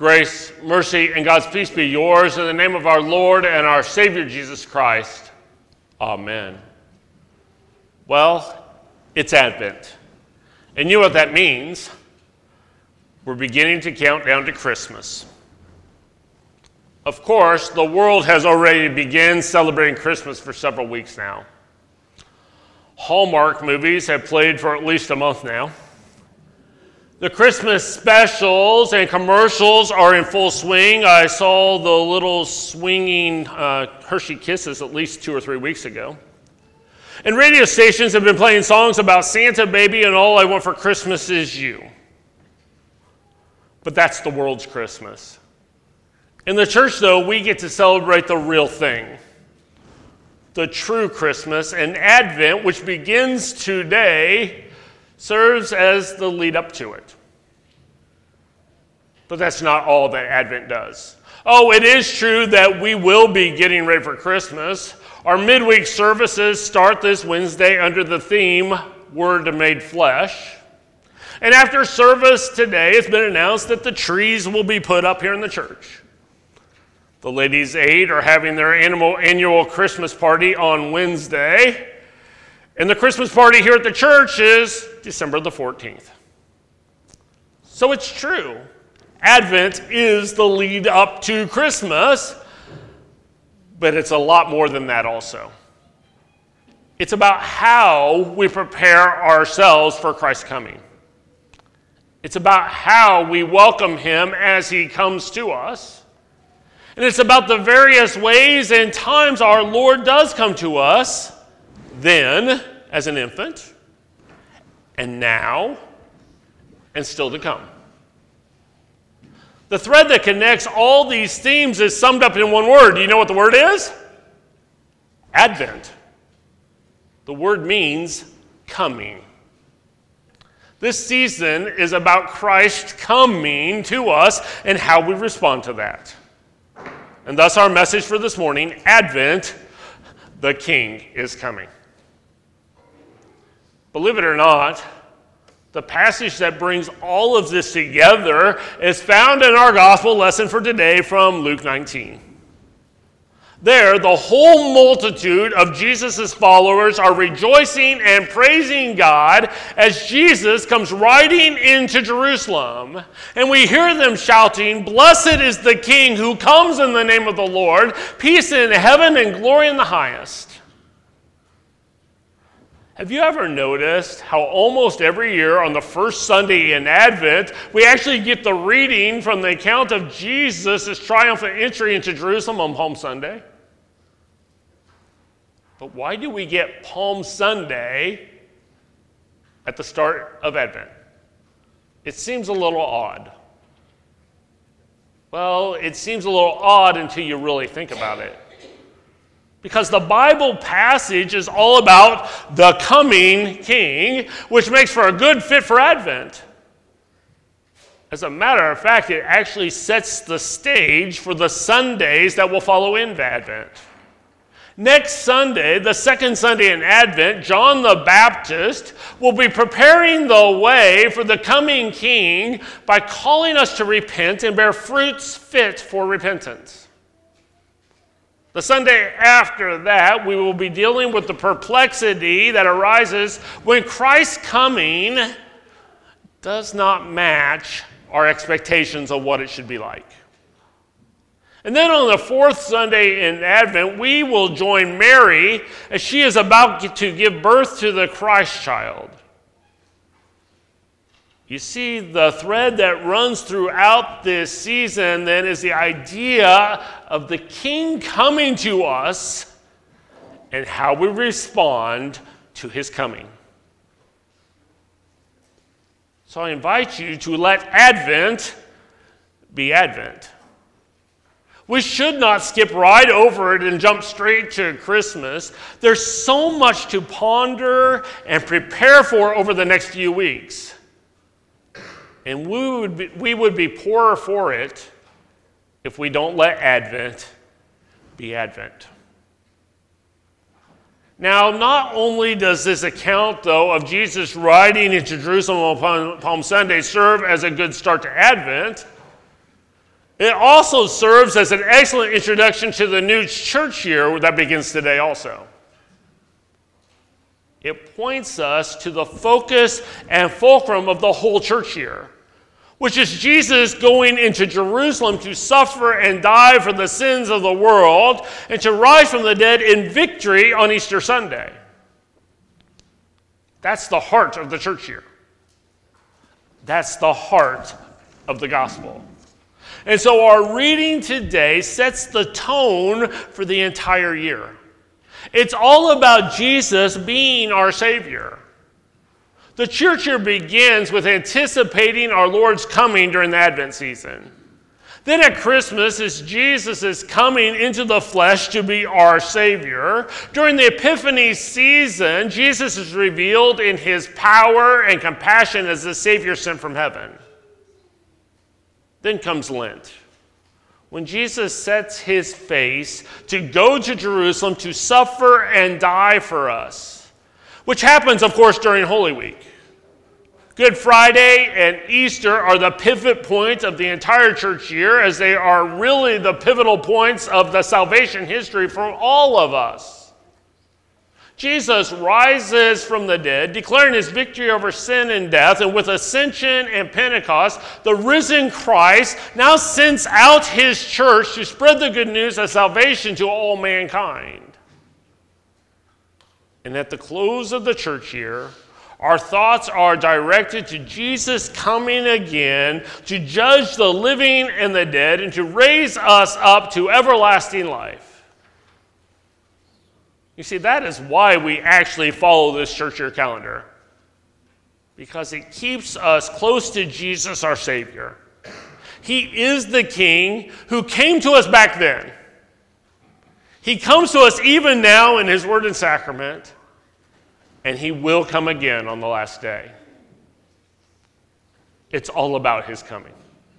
Grace, mercy, and God's peace be yours in the name of our Lord and our Savior Jesus Christ. Amen. Well, it's Advent. And you know what that means? We're beginning to count down to Christmas. Of course, the world has already begun celebrating Christmas for several weeks now. Hallmark movies have played for at least a month now. The Christmas specials and commercials are in full swing. I saw the little swinging Hershey Kisses at least 2 or 3 weeks ago. And radio stations have been playing songs about Santa Baby and All I Want for Christmas Is You. But that's the world's Christmas. In the church, though, we get to celebrate the real thing. The true Christmas, and Advent, which begins today, serves as the lead up to it. But that's not all that Advent does. Oh, it is true that we will be getting ready for Christmas. Our midweek services start this Wednesday under the theme, Word Made Flesh. And after service today, it's been announced that the trees will be put up here in the church. The Ladies' Aid are having their annual Christmas party on Wednesday. And the Christmas party here at the church is December the 14th. So it's true. Advent is the lead up to Christmas, but it's a lot more than that also. It's about how we prepare ourselves for Christ's coming. It's about how we welcome him as he comes to us. And it's about the various ways and times our Lord does come to us, then as an infant, and now, and still to come. The thread that connects all these themes is summed up in one word. Do you know what the word is? Advent. The word means coming. This season is about Christ coming to us and how we respond to that. And thus our message for this morning, Advent, the King is coming. Believe it or not, the passage that brings all of this together is found in our gospel lesson for today from Luke 19. There, the whole multitude of Jesus' followers are rejoicing and praising God as Jesus comes riding into Jerusalem. And we hear them shouting, "Blessed is the King who comes in the name of the Lord, peace in heaven and glory in the highest." Have you ever noticed how almost every year on the first Sunday in Advent, we actually get the reading from the account of Jesus' triumphant entry into Jerusalem on Palm Sunday? But why do we get Palm Sunday at the start of Advent? It seems a little odd. Well, it seems a little odd until you really think about it. Because the Bible passage is all about the coming King, which makes for a good fit for Advent. As a matter of fact, it actually sets the stage for the Sundays that will follow into Advent. Next Sunday, the second Sunday in Advent, John the Baptist will be preparing the way for the coming King by calling us to repent and bear fruits fit for repentance. The Sunday after that, we will be dealing with the perplexity that arises when Christ's coming does not match our expectations of what it should be like. And then on the fourth Sunday in Advent, we will join Mary as she is about to give birth to the Christ child. You see, the thread that runs throughout this season then is the idea of the King coming to us and how we respond to his coming. So I invite you to let Advent be Advent. We should not skip right over it and jump straight to Christmas. There's so much to ponder and prepare for over the next few weeks. And we would be poorer for it if we don't let Advent be Advent. Now, not only does this account, though, of Jesus riding into Jerusalem on Palm Sunday serve as a good start to Advent, It also serves as an excellent introduction to the new church year that begins today also. It points us to the focus and fulcrum of the whole church year, which is Jesus going into Jerusalem to suffer and die for the sins of the world and to rise from the dead in victory on Easter Sunday. That's the heart of the church year. That's the heart of the gospel. And so our reading today sets the tone for the entire year. It's all about Jesus being our Savior. The church year begins with anticipating our Lord's coming during the Advent season. Then at Christmas, as Jesus is coming into the flesh to be our Savior, during the Epiphany season, Jesus is revealed in his power and compassion as the Savior sent from heaven. Then comes Lent, when Jesus sets his face to go to Jerusalem to suffer and die for us, which happens, of course, during Holy Week. Good Friday and Easter are the pivot points of the entire church year, as they are really the pivotal points of the salvation history for all of us. Jesus rises from the dead, declaring his victory over sin and death, and with Ascension and Pentecost, the risen Christ now sends out his church to spread the good news of salvation to all mankind. And at the close of the church year, our thoughts are directed to Jesus coming again to judge the living and the dead and to raise us up to everlasting life. You see, that is why we actually follow this church year calendar, because it keeps us close to Jesus, our Savior. He is the King who came to us back then. He comes to us even now in his word and sacrament, and he will come again on the last day. It's all about his coming.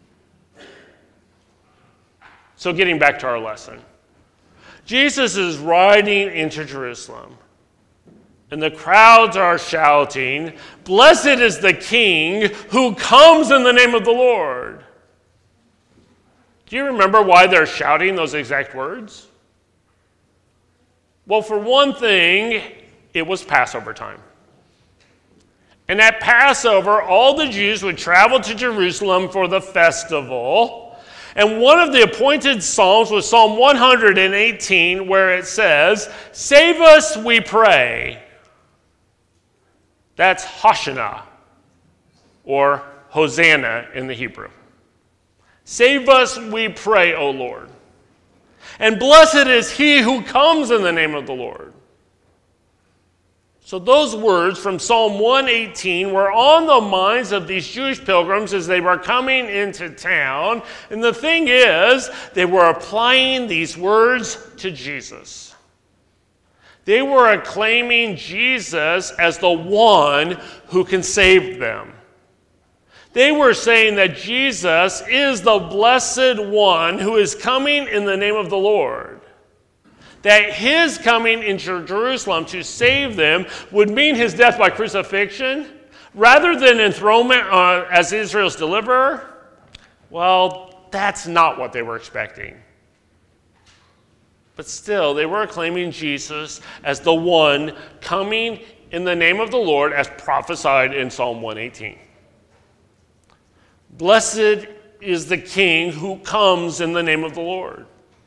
So getting back to our lesson. Jesus is riding into Jerusalem, and the crowds are shouting, "Blessed is the King who comes in the name of the Lord." Do you remember why they're shouting those exact words? Well, for one thing, it was Passover time. And at Passover, all the Jews would travel to Jerusalem for the festival. And one of the appointed psalms was Psalm 118, where it says, "Save us, we pray." That's Hosanna, or Hosanna in the Hebrew. Save us, we pray, O Lord. And blessed is he who comes in the name of the Lord. So those words from Psalm 118 were on the minds of these Jewish pilgrims as they were coming into town. And the thing is, they were applying these words to Jesus. They were acclaiming Jesus as the one who can save them. They were saying that Jesus is the blessed one who is coming in the name of the Lord. That his coming into Jerusalem to save them would mean his death by crucifixion, rather than enthronement as Israel's deliverer. Well, that's not what they were expecting. But still, they were acclaiming Jesus as the one coming in the name of the Lord, as prophesied in Psalm 118. Blessed is the King who comes in the name of the Lord.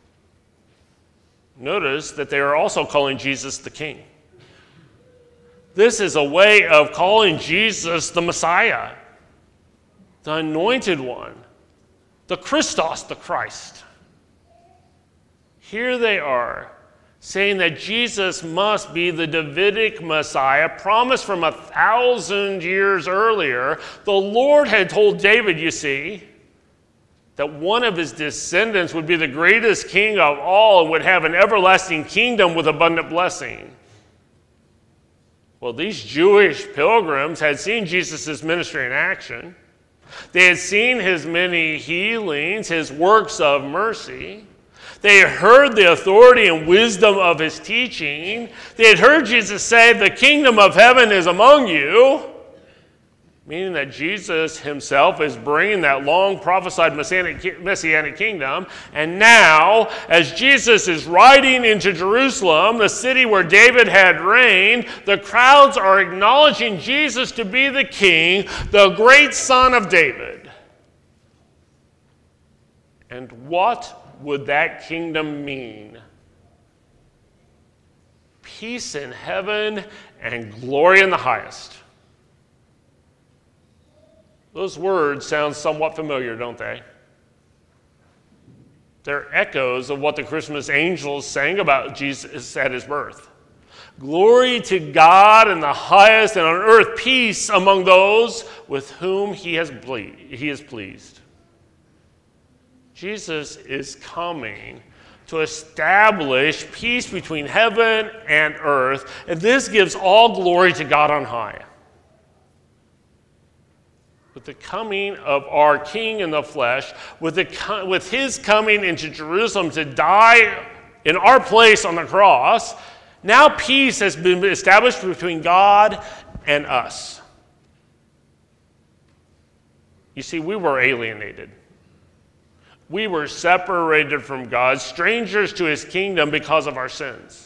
Notice that they are also calling Jesus the King. This is a way of calling Jesus the Messiah, the Anointed One, the Christos, the Christ. Here they are, saying that Jesus must be the Davidic Messiah promised from 1,000 years earlier. The Lord had told David, you see, that one of his descendants would be the greatest king of all and would have an everlasting kingdom with abundant blessing. Well, these Jewish pilgrims had seen Jesus' ministry in action. They had seen his many healings, his works of mercy. They had heard the authority and wisdom of his teaching. They had heard Jesus say, "The kingdom of heaven is among you." meaning that Jesus himself is bringing that long prophesied messianic kingdom. And now, as Jesus is riding into Jerusalem, the city where David had reigned, the crowds are acknowledging Jesus to be the king, the great son of David. And what would that kingdom mean? Peace in heaven and glory in the highest. Those words sound somewhat familiar, don't they? They're echoes of what the Christmas angels sang about Jesus at his birth. Glory to God in the highest, and on earth peace among those with whom he is pleased. Jesus is coming to establish peace between heaven and earth, and this gives all glory to God on high. With the coming of our King in the flesh, with his coming into Jerusalem to die in our place on the cross, now peace has been established between God and us. You see, we were alienated. We were separated from God, strangers to his kingdom because of our sins.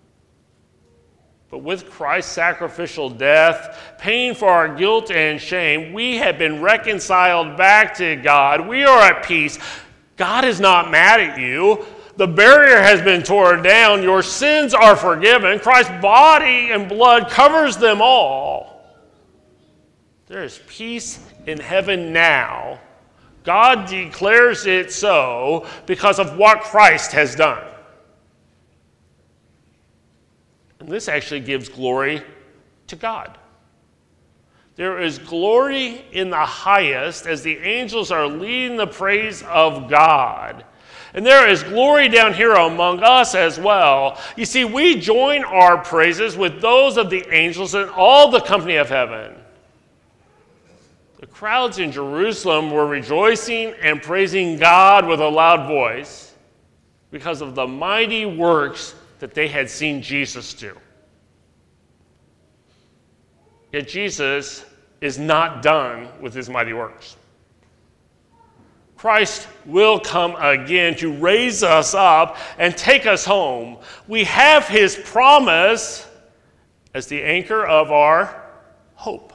But with Christ's sacrificial death, paying for our guilt and shame, we have been reconciled back to God. We are at peace. God is not mad at you. The barrier has been torn down. Your sins are forgiven. Christ's body and blood covers them all. There is peace in heaven now. God declares it so because of what Christ has done. And this actually gives glory to God. There is glory in the highest as the angels are leading the praise of God. And there is glory down here among us as well. You see, we join our praises with those of the angels and all the company of heaven. The crowds in Jerusalem were rejoicing and praising God with a loud voice because of the mighty works that they had seen Jesus do. Yet Jesus is not done with his mighty works. Christ will come again to raise us up and take us home. We have his promise as the anchor of our hope.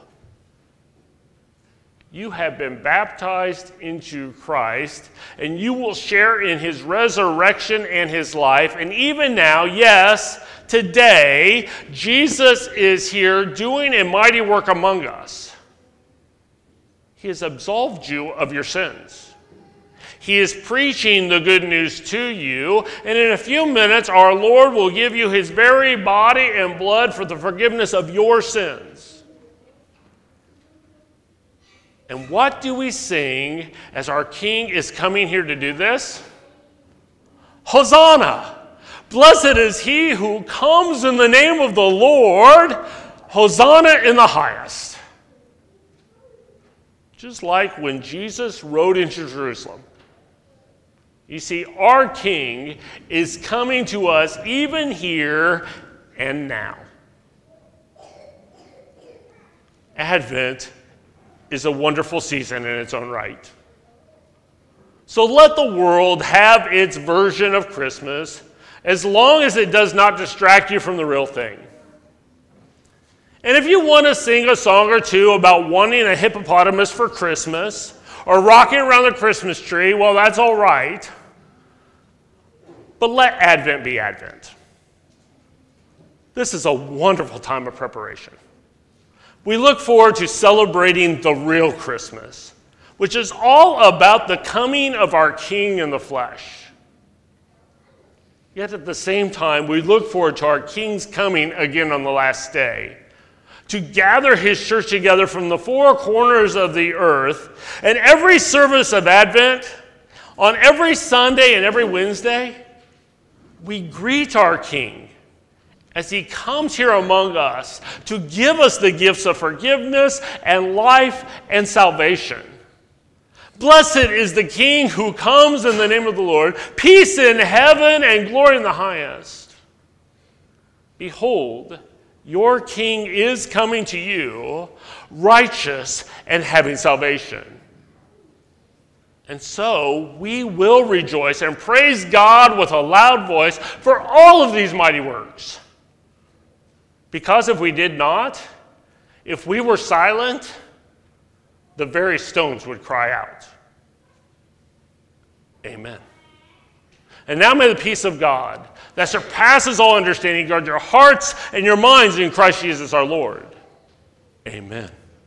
You have been baptized into Christ, and you will share in his resurrection and his life. And even now, yes, today, Jesus is here doing a mighty work among us. He has absolved you of your sins. He is preaching the good news to you, and in a few minutes, our Lord will give you his very body and blood for the forgiveness of your sins. And what do we sing as our King is coming here to do this? Hosanna! Blessed is he who comes in the name of the Lord. Hosanna in the highest. Just like when Jesus rode into Jerusalem. You see, our King is coming to us even here and now. Advent is a wonderful season in its own right. So let the world have its version of Christmas, as long as it does not distract you from the real thing. And if you want to sing a song or two about wanting a hippopotamus for Christmas, or rocking around the Christmas tree, well, that's all right. But let Advent be Advent. This is a wonderful time of preparation. We look forward to celebrating the real Christmas, which is all about the coming of our King in the flesh. Yet at the same time, we look forward to our King's coming again on the last day, to gather his church together from the four corners of the earth. And every service of Advent, on every Sunday and every Wednesday, we greet our King as he comes here among us to give us the gifts of forgiveness and life and salvation. Blessed is the King who comes in the name of the Lord. Peace in heaven and glory in the highest. Behold, Your King is coming to you, righteous and having salvation. And so we will rejoice and praise God with a loud voice for all of these mighty works. Because if we did not, if we were silent, the very stones would cry out. Amen. And now may the peace of God, that surpasses all understanding, guard your hearts and your minds in Christ Jesus our Lord. Amen.